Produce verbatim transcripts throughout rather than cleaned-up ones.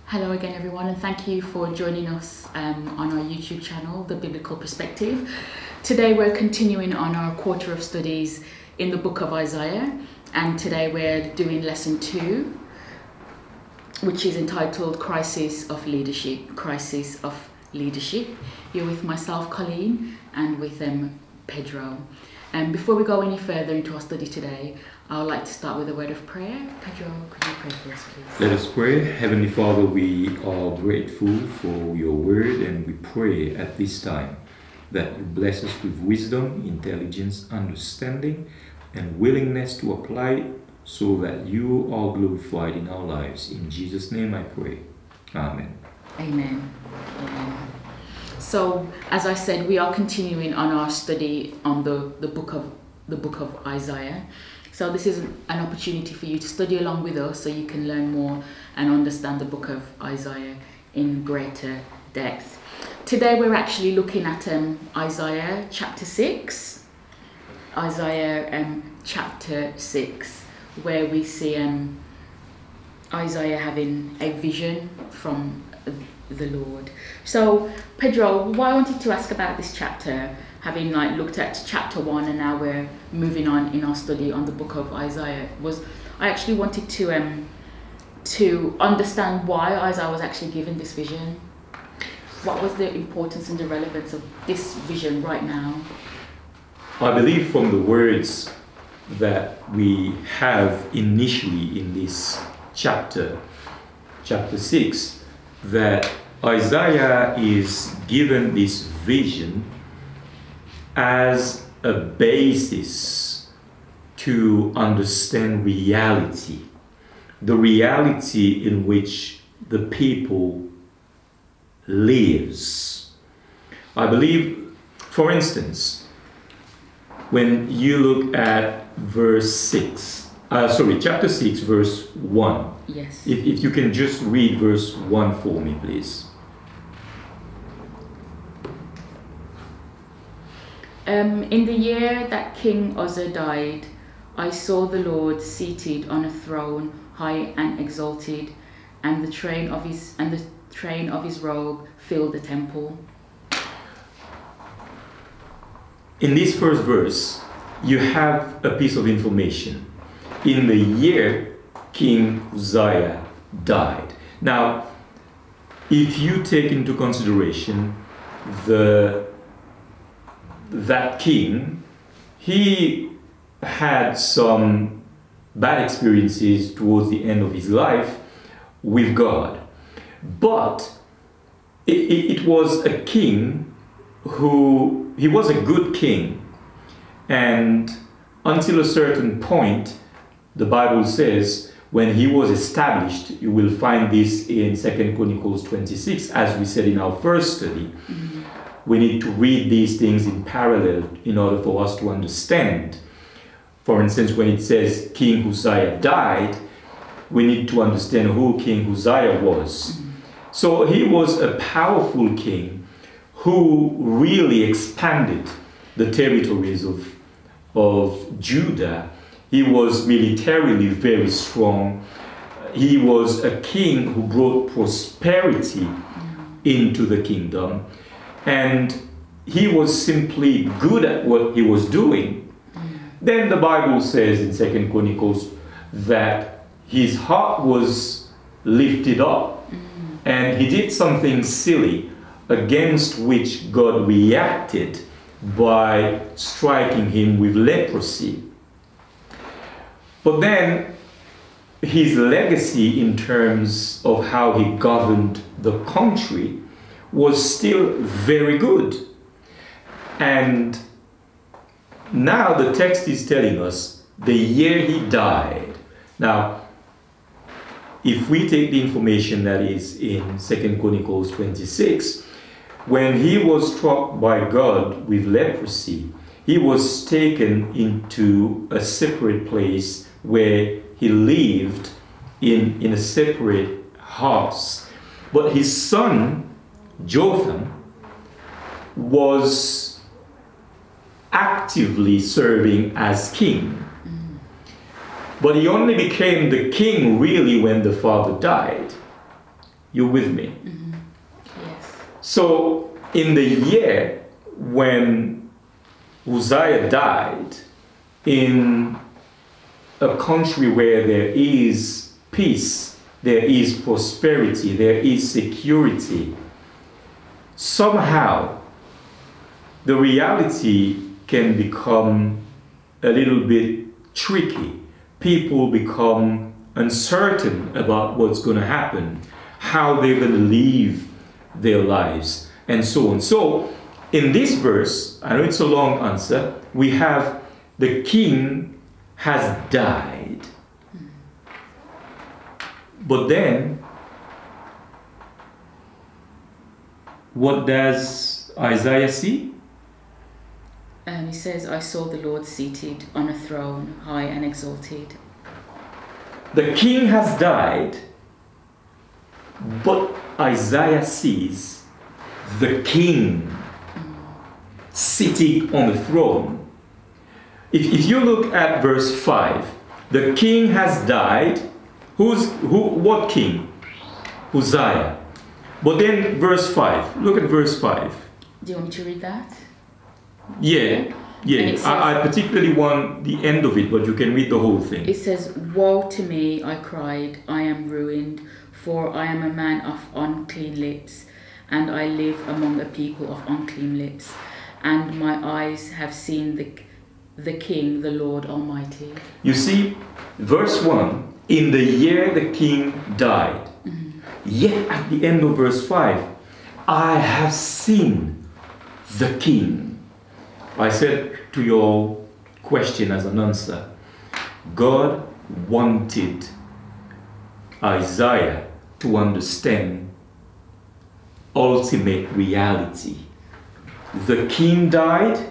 Hello again everyone, and thank you for joining us um, on our YouTube channel, The Biblical Perspective. Today we're continuing on our quarter of studies in the book of Isaiah, and today we're doing lesson two, which is entitled Crisis of Leadership. Crisis of Leadership. You're with myself, Colleen, and with um, Pedro. And before we go any further into our study today, I would like to start with a word of prayer. Pedro, could you pray for us, please? Let us pray. Heavenly Father, we are grateful for your word, and we pray at this time that you bless us with wisdom, intelligence, understanding, and willingness to apply it so that you are glorified in our lives. In Jesus' name I pray. Amen. Amen. Amen. So, as I said, we are continuing on our study on the, the book of the book of Isaiah. So this is an opportunity for you to study along with us so you can learn more and understand the book of Isaiah in greater depth. Today we're actually looking at um, Isaiah chapter six. Isaiah um, chapter six, where we see um, Isaiah having a vision from the Lord. So Pedro, what I wanted to ask about this chapter, having like looked at chapter one and now we're moving on in our study on the book of Isaiah, was I actually wanted to um to understand why Isaiah was actually given this vision. What was the importance and the relevance of this vision right now? I believe from the words that we have initially in this chapter, chapter six, that Isaiah is given this vision as a basis to understand reality, the reality in which the people lives. I believe, for instance, when you look at verse six, uh, sorry, chapter six, verse one. Yes. If, if you can just read verse one for me, please. Um, in the year that King Uzziah died, I saw the Lord seated on a throne, high and exalted, and the train of his and the train of his robe filled the temple. In this first verse, you have a piece of information. In the year King Uzziah died. Now, if you take into consideration the that king, he had some bad experiences towards the end of his life with God. But it, it, it was a king who, he was a good king. And until a certain point, the Bible says, when he was established, you will find this in Second Chronicles twenty-six, as we said in our first study. Mm-hmm. We need to read these things in parallel in order for us to understand. For instance, when it says King Uzziah died, we need to understand who King Uzziah was. Mm-hmm. So he was a powerful king who really expanded the territories of, of Judah. He was militarily very strong. He was a king who brought prosperity into the kingdom. And he was simply good at what he was doing. Then the Bible says in Second Chronicles that his heart was lifted up and he did something silly against which God reacted by striking him with leprosy. But then his legacy in terms of how he governed the country was still very good. And now the text is telling us the year he died. Now, if we take the information that is in Second Chronicles twenty-six, when he was struck by God with leprosy, he was taken into a separate place where he lived in, in a separate house. But his son, Jotham, was actively serving as king. Mm. But he only became the king really when the father died. You with me? Mm-hmm. Yes. So in the year when Uzziah died, in a country where there is peace, there is prosperity, there is security, somehow the reality can become a little bit tricky. People become uncertain about what's going to happen, how they're going to live their lives, and so on. So in this verse, I know it's a long answer, we have the king has died. But then, what does Isaiah see? Um, he says, I saw the Lord seated on a throne, high and exalted. The king has died, but Isaiah sees the king mm. sitting on the throne. If, if you look at verse five, the king has died. Who's, who, what king? Uzziah. But then verse five, look at verse five. Do you want me to read that? Yeah, yeah. Says, I, I particularly want the end of it, but you can read the whole thing. It says, woe to me, I cried, I am ruined, for I am a man of unclean lips, and I live among a people of unclean lips, and my eyes have seen the, the King, the Lord Almighty. You see, verse one, in the year the king died, mm-hmm. Yet at the end of verse five, I have seen the king. I said to your question as an answer, God wanted Isaiah to understand ultimate reality. The king died,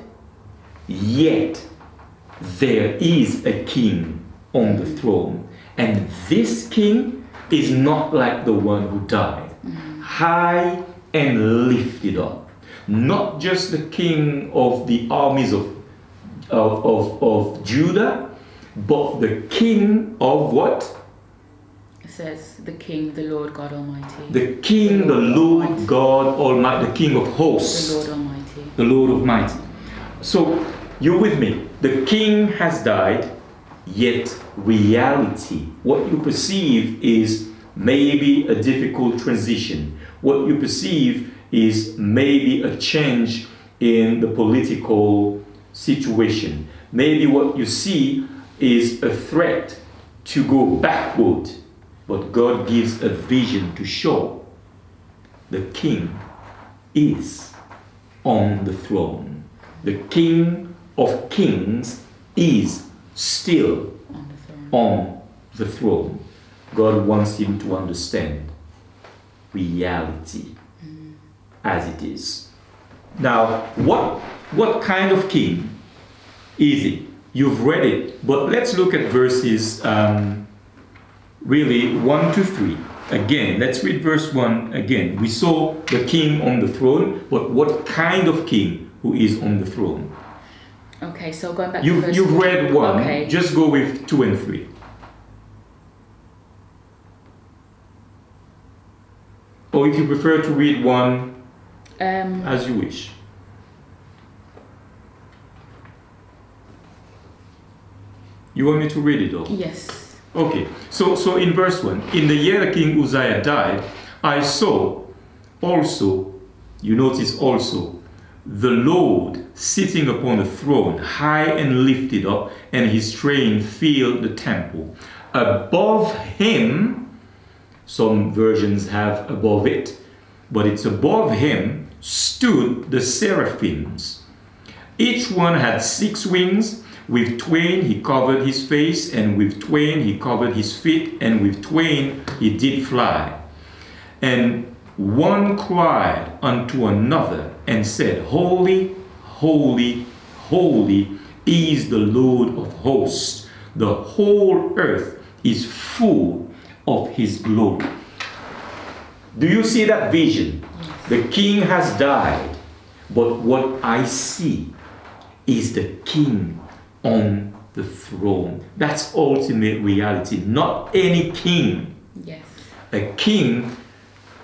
yet there is a king on the throne. And this king is not like the one who died. Mm-hmm. High and lifted up. Not just the king of the armies of, of, of, of Judah, but the king of what? It says, the King, the Lord God Almighty. The King, the Lord, the Lord God Almighty, the King of hosts. The Lord Almighty. The Lord Almighty. So, you're with me. The king has died, yet reality, what you perceive is maybe a difficult transition. What you perceive is maybe a change in the political situation. Maybe what you see is a threat to go backward, but God gives a vision to show the king is on the throne. The King of Kings is still on the throne. On the throne. God wants him to understand reality mm. as it is. Now, what, what kind of king is it? You've read it, but let's look at verses um, really one to three. Again, let's read verse one again. We saw the king on the throne, but what kind of king who is on the throne? Okay, so going back you've, to verse You've one. read one, okay. Just go with two and three. Or if you prefer to read one, um, as you wish. You want me to read it all? Yes. Okay, so, so in verse one, in the year the king Uzziah died, I saw also, you notice also, the Lord sitting upon a throne, high and lifted up, and his train filled the temple. Above him, some versions have above it, but it's above him, stood the seraphims. Each one had six wings. With twain he covered his face, and with twain he covered his feet, and with twain he did fly. And one cried unto another and said, Holy, holy, holy is the Lord of hosts. The whole earth is full of his glory. Do you see that vision? The king has died, but what I see is the king on the throne. That's ultimate reality. Not any king. Yes. A king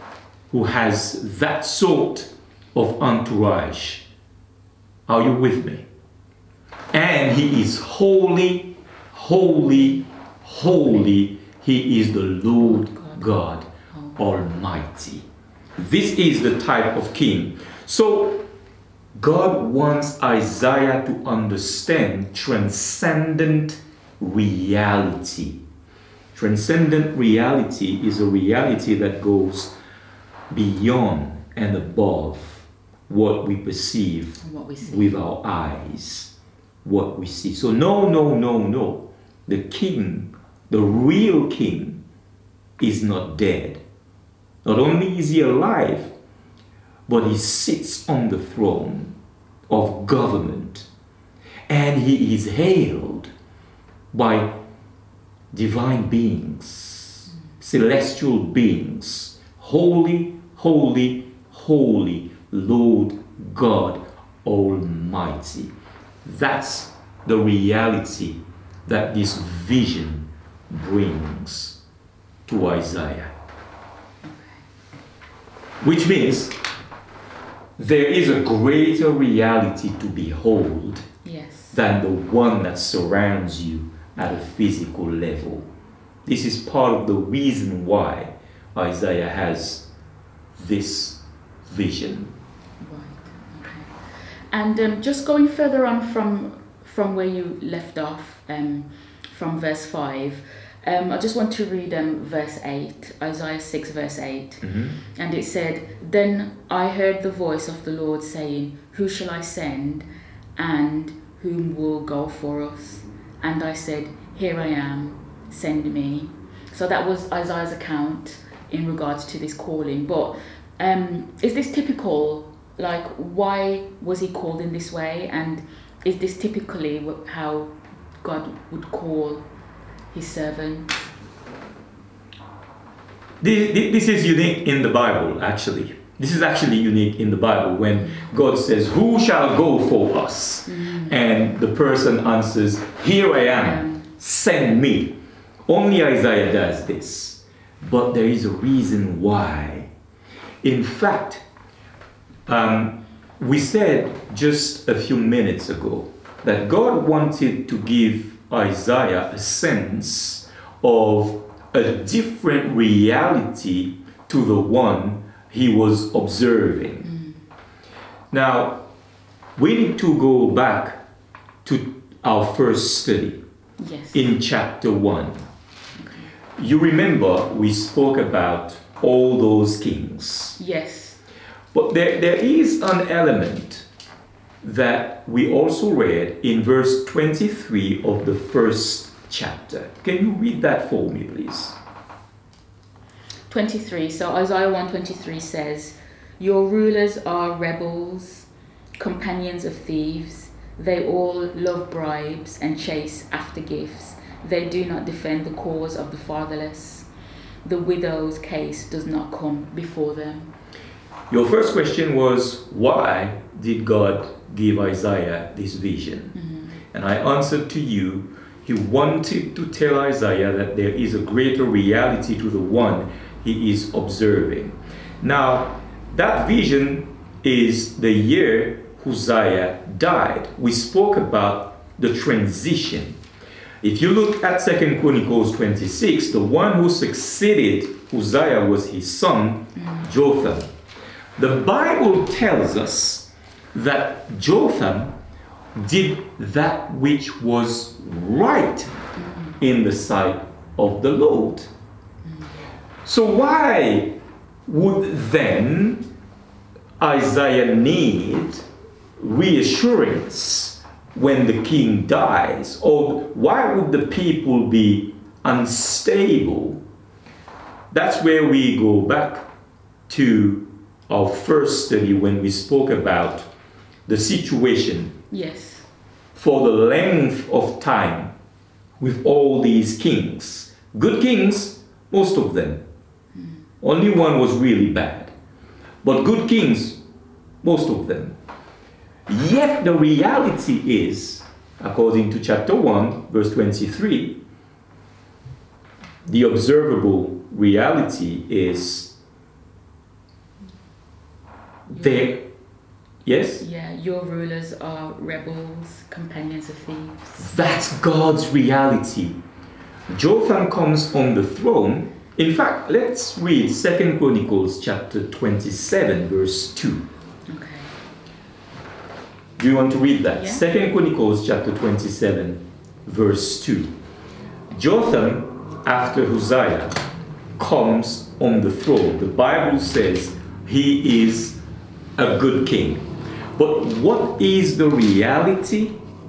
who has that sort of entourage. Are you with me? And he is holy, holy, holy. He is the Lord God Almighty. This is the type of king. So God wants Isaiah to understand transcendent reality. Transcendent reality is a reality that goes beyond and above what we perceive what we see. with our eyes, what we see. So no, no, no, no. The king, the real king, is not dead. Not only is he alive, but he sits on the throne of government, and he is hailed by divine beings, celestial beings. Holy, holy, holy Lord God Almighty. That's the reality that this vision brings to Isaiah. Which means there is a greater reality to behold Yes. than the one that surrounds you at a physical level. This is part of the reason why Isaiah has this vision. Right. Okay. And um, just going further on from from where you left off, um, from verse five, um, I just want to read um, verse eight, Isaiah six, verse eight. Mm-hmm. And it said, "Then I heard the voice of the Lord saying, Who shall I send, and whom will go for us? And I said, Here I am, send me." So that was Isaiah's account in regards to this calling. But um, is this typical? Like, why was he called in this way? And is this typically wh- how God would call his servant? This, this is unique in the Bible, actually. This is actually unique in the Bible when God says, "Who shall go for us?" Mm. And the person answers, "Here I am, send me." Only Isaiah does this. But there is a reason why. In fact, um, we said just a few minutes ago that God wanted to give Isaiah a sense of a different reality to the one he was observing. Mm. Now, we need to go back to our first study. Yes. In chapter one. Okay. You remember we spoke about all those kings. Yes. But there, there is an element that we also read in verse twenty-three of the first chapter. Can you read that for me, please? twenty-three. So Isaiah one twenty-three says, "Your rulers are rebels, companions of thieves. They all love bribes and chase after gifts. They do not defend the cause of the fatherless. The widow's case does not come before them." Your first question was, why did God give Isaiah this vision? Mm-hmm. And I answered to you, he wanted to tell Isaiah that there is a greater reality to the one he is observing. Now, that vision is the year Uzziah died. We spoke about the transition. If you look at Second Chronicles twenty-six, the one who succeeded Uzziah was his son, mm. Jotham. The Bible tells us that Jotham did that which was right mm. in the sight of the Lord. Mm. So why would then Isaiah need reassurance when the king dies? Or why would the people be unstable? That's where we go back to our first study when we spoke about the situation. Yes. For the length of time with all these kings. Good kings, most of them. Mm. Only one was really bad. But good kings, most of them. Yet the reality is, according to chapter one, verse twenty-three, the observable reality is They, yes? Yeah, your rulers are rebels, companions of thieves. That's God's reality. Jotham comes on the throne. In fact, let's read Second Chronicles chapter twenty-seven, verse two. Okay. Do you want to read that? Yeah. Second Chronicles chapter twenty-seven, verse two. Jotham, after Uzziah, comes on the throne. The Bible says he is a good king. But what is the reality?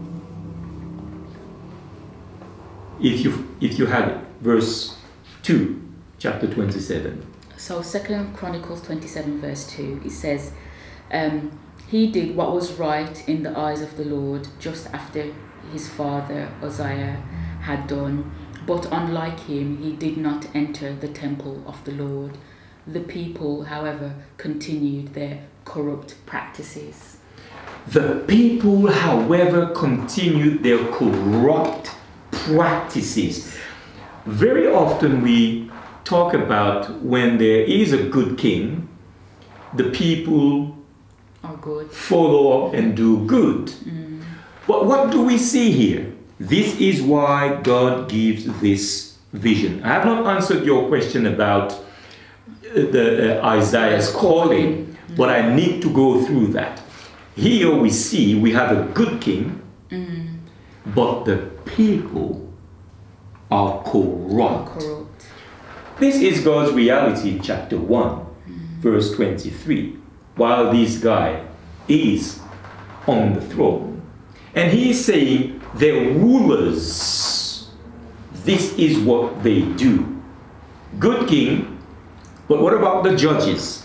If you if you had it, verse two, chapter twenty-seven. So Second Chronicles twenty-seven, verse two, it says, um, he did what was right in the eyes of the Lord, just after his father Uzziah had done. But unlike him, he did not enter the temple of the Lord. The people, however, continued their corrupt practices. The people, however, continued their corrupt practices. Very often we talk about when there is a good king, the people Are good. follow up and do good. Mm. But what do we see here? This is why God gives this vision. I have not answered your question about uh, the uh, Isaiah's calling, Mm. but I need to go through that. Here we see we have a good king, Mm. but the people are corrupt. Corrupt. This is God's reality in chapter one, Mm. verse twenty-three, while this guy is on the throne. And he is saying, the rulers, this is what they do. Good king, but what about the judges?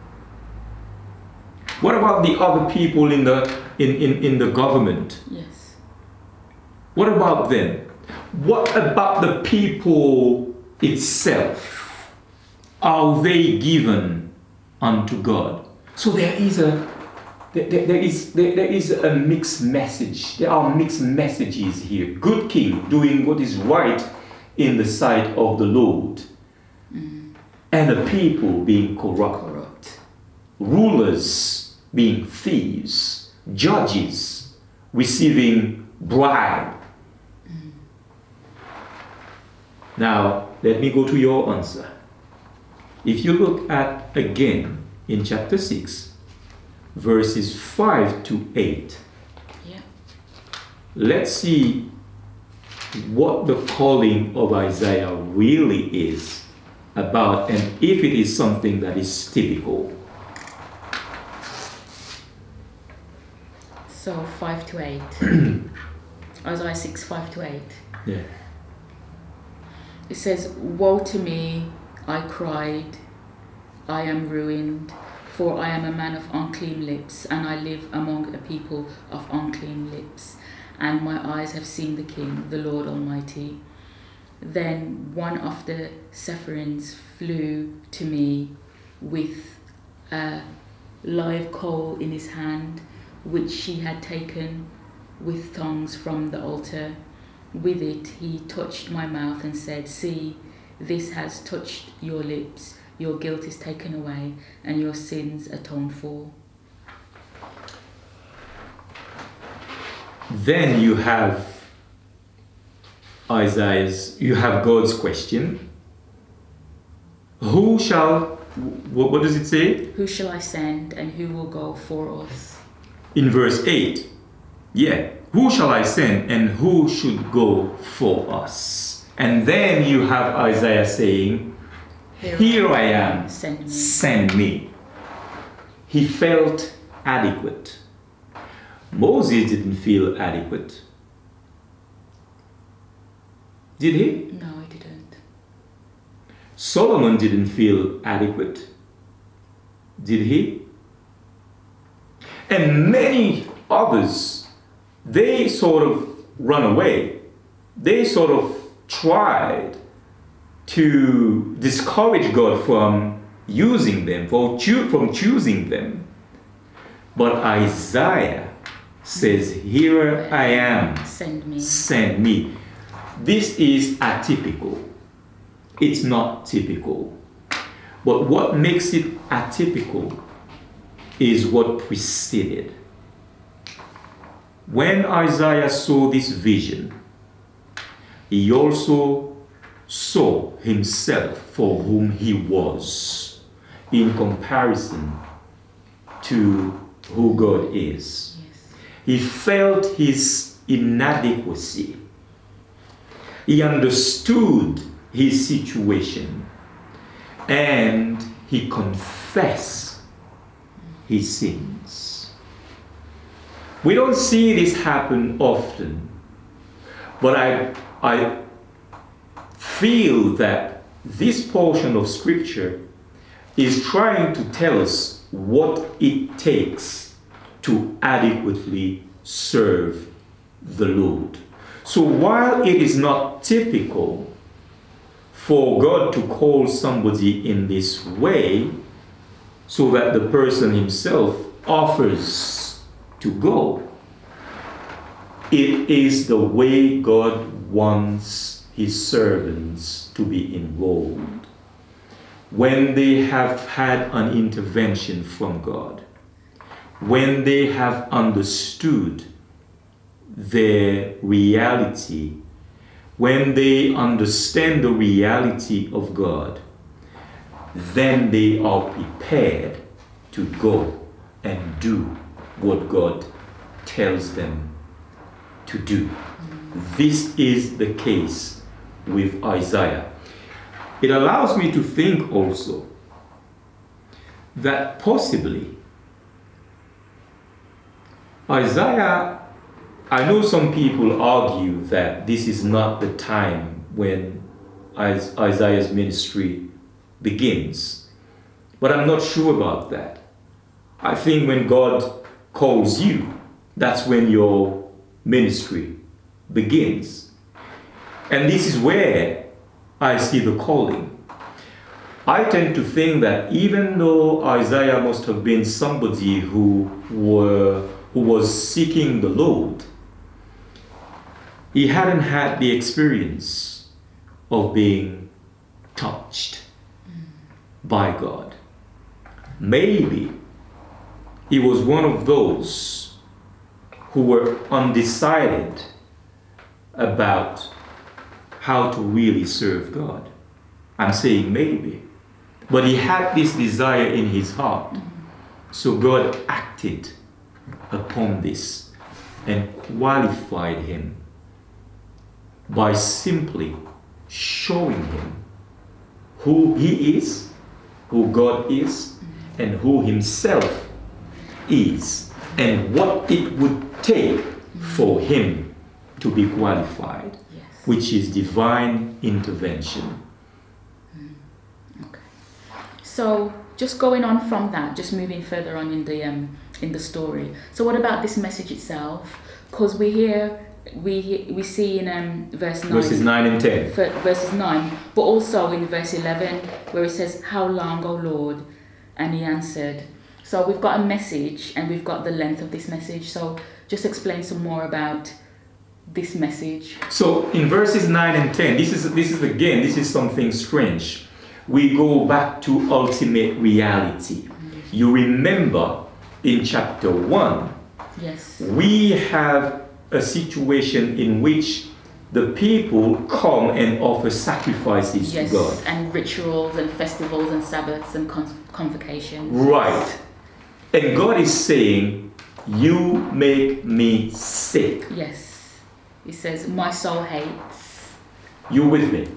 What about the other people in the in, in, in the government? Yes. What about them? What about the people itself? Are they given unto God? So there is a there, there, there is there, there is a mixed message. There are mixed messages here. Good king doing what is right in the sight of the Lord, Mm. and the people being corrupt. Corrupt. Rulers being thieves, judges receiving bribe. Mm. Now, let me go to your answer. If you look at again in chapter six, verses five to eight, Yeah. let's see what the calling of Isaiah really is about and if it is something that is typical. So five to eight. Isaiah six, five to eight. Yeah. It says, woe to me, I cried, I am ruined, for I am a man of unclean lips, and I live among a people of unclean lips, and my eyes have seen the King, the Lord Almighty. Then one of the Sepharins flew to me with a live coal in his hand, which she had taken with tongs from the altar. With it he touched my mouth and said, see, this has touched your lips, your guilt is taken away, and your sins atoned for. Then you have Isaiah's, you have God's question. Who shall, what, what does it say? Who shall I send, and who will go for us? In verse eight. Yeah. Who shall I send, and who should go for us? And then you have Isaiah saying, Here, here I am, send me. send me. He felt adequate. Moses didn't feel adequate. Did he? No, I didn't. Solomon didn't feel adequate. Did he? And many others, they sort of run away. They sort of tried to discourage God from using them, from, choo- from choosing them. But Isaiah says, here I am, Send me. send me. This is atypical. It's not typical. But what makes it atypical is what preceded. When Isaiah saw this vision, he also saw himself for whom he was in comparison to who God is. Yes. He felt his inadequacy. He understood his situation, and he confessed his sins. We don't see this happen often, but I, I feel that this portion of scripture is trying to tell us what it takes to adequately serve the Lord. So while it is not typical for God to call somebody in this way, so that the person himself offers to go, it is the way God wants his servants to be enrolled. When they have had an intervention from God, when they have understood their reality, when they understand the reality of God, then they are prepared to go and do what God tells them to do. This is the case with Isaiah. It allows me to think also that possibly Isaiah, I know some people argue that this is not the time when Isaiah's ministry begins, but I'm not sure about that. I think when God calls you, that's when your ministry begins. And this is where I see the calling. I tend to think that even though Isaiah must have been somebody who were who was seeking the Lord, he hadn't had the experience of being touched by God. Maybe he was one of those who were undecided about how to really serve God. I'm saying maybe. But he had this desire in his heart. So God acted upon this and qualified him by simply showing him who he is, who God is, and who himself is, and what it would take for him to be qualified, Yes. which is divine intervention. Okay. So just going on from that, just moving further on in the um, in the story. So what about this message itself? Because we hear, we hear, we see in um, verse nine, Verses nine and ten. for, verses nine, but also in verse eleven, where it says, "How long, O Lord?" And he answered. So we've got a message, and we've got the length of this message. So just explain some more about this message. So in verses nine and ten, this is this is again, this is something strange. We go back to ultimate reality. Mm-hmm. You remember in chapter one, yes, we have a situation in which the people come and offer sacrifices yes, to God. and rituals and festivals and Sabbaths and con- convocations. Right. And God is saying, you make me sick. Yes. He says, my soul hates. You with me?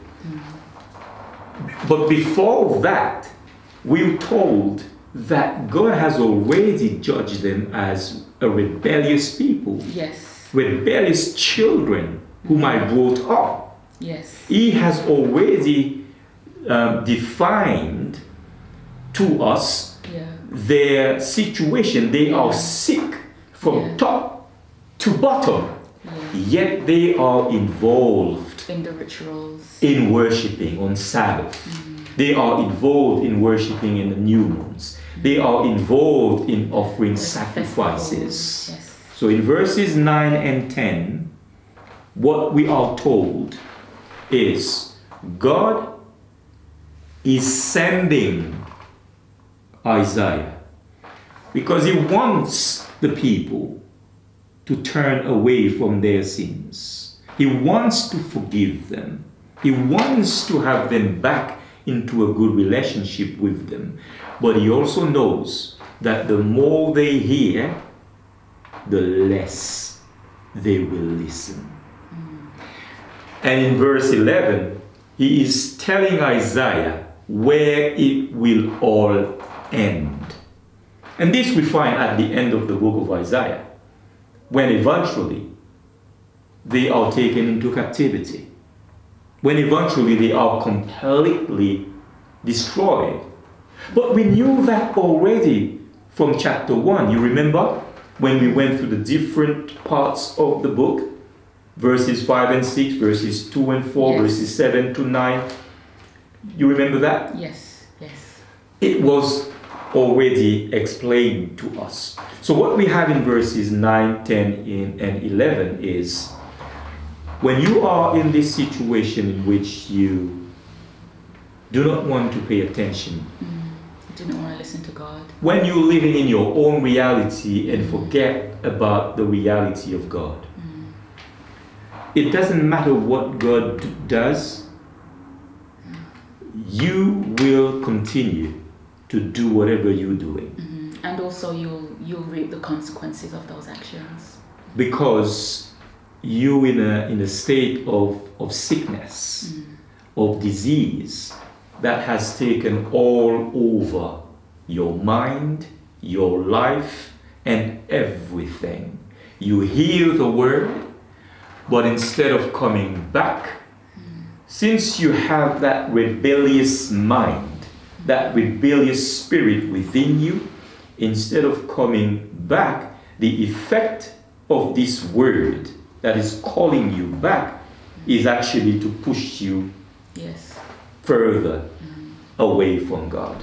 Mm-hmm. But before that, we're told that God has already judged them as a rebellious people. Yes. Rebellious children whom I brought up. Yes. He has already um, defined to us yeah. their situation. They yeah. are sick from yeah. top to bottom. Yeah. Yet they are involved in the rituals, in worshipping on Sabbath. Mm-hmm. They are involved in worshipping in the new moons. Mm-hmm. They are involved in offering There's sacrifices. Yes. So in verses nine and ten, what we are told is God is sending Isaiah because he wants the people to turn away from their sins. He wants to forgive them. He wants to have them back into a good relationship with them. But he also knows that the more they hear, the less they will listen. Mm. And in verse eleven, he is telling Isaiah where it will all end. And this we find at the end of the book of Isaiah, when eventually they are taken into captivity. When eventually they are completely destroyed. But we knew that already from chapter one. You remember when we went through the different parts of the book? Verses five and six, verses two and four, yes. Verses seven to nine. You remember that? Yes, yes. It was already explained to us. So what we have in verses nine, ten, and eleven is, when you are in this situation in which you do not want to pay attention, mm, do not want to listen to God, when you're living in your own reality and forget about the reality of God, mm. it doesn't matter what God does, mm. you will continue to do whatever you're doing. Mm-hmm. And also you'll, you'll reap the consequences of those actions. Because you in a in a state of of sickness, mm. of disease that has taken all over your mind, your life, and everything. You hear the word, but instead of coming back, mm. since you have that rebellious mind, that rebellious spirit within you, instead of coming back, the effect of this word that is calling you back is actually to push you yes. further mm. away from God.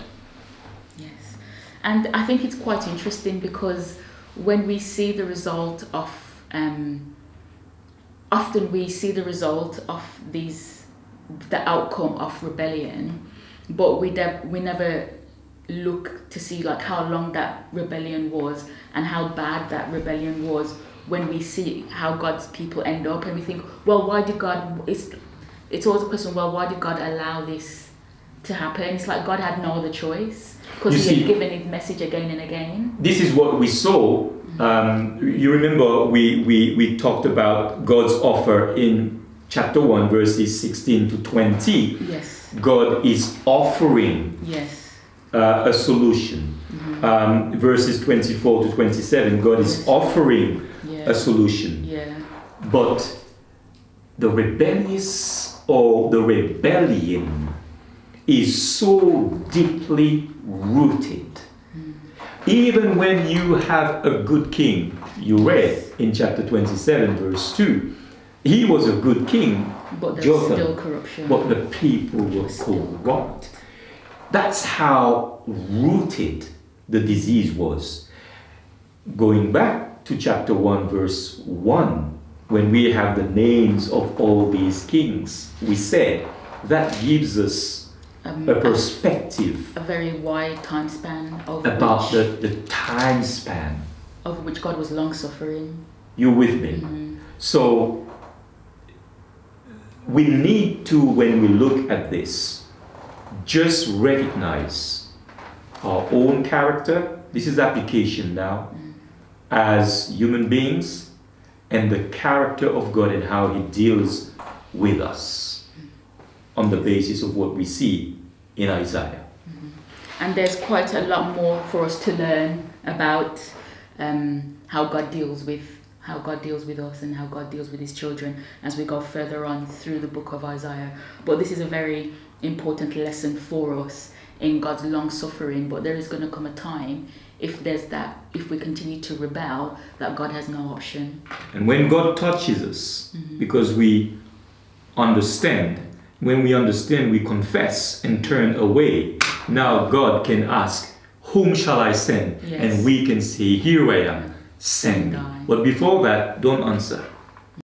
Yes. And I think it's quite interesting because when we see the result of, um, often we see the result of these, the outcome of rebellion, but we, de- we never look to see like how long that rebellion was and how bad that rebellion was. When we see how God's people end up, and we think, well, why did God, it's, it's always a question, well, why did God allow this to happen? It's like God had no other choice, because he see, had given his message again and again. This is what we saw. Um, you remember we, we, we talked about God's offer in chapter one, verses sixteen to twenty. Yes. God is offering yes. uh, a solution. Mm-hmm. um, verses twenty-four to twenty-seven, God is yes. offering a solution. Yeah. But the rebellious or the rebellion is so deeply rooted. Mm. Even when you have a good king, you read in chapter twenty-seven, verse two, he was a good king, but there's Jotham, still corruption. But the people were corrupt. That's how rooted the disease was. Going back to chapter one, verse one, when we have the names of all these kings, we said that gives us um, a perspective, a, a very wide time span of about which, the, the time span of which God was long suffering. You with me? Mm-hmm. So we need to, when we look at this, just recognize our own character. This is application now. Mm. As human beings, and the character of God and how he deals with us on the basis of what we see in Isaiah. Mm-hmm. And there's quite a lot more for us to learn about um, how God deals with how God deals with us and how God deals with his children as we go further on through the book of Isaiah. But this is a very important lesson for us in God's long suffering. But there is going to come a time, if there's that, if we continue to rebel, that God has no option. And when God touches us, mm-hmm. because we understand, when we understand, we confess and turn away, now God can ask, whom shall I send? Yes. And we can say, here I am, send me. But before that, don't answer.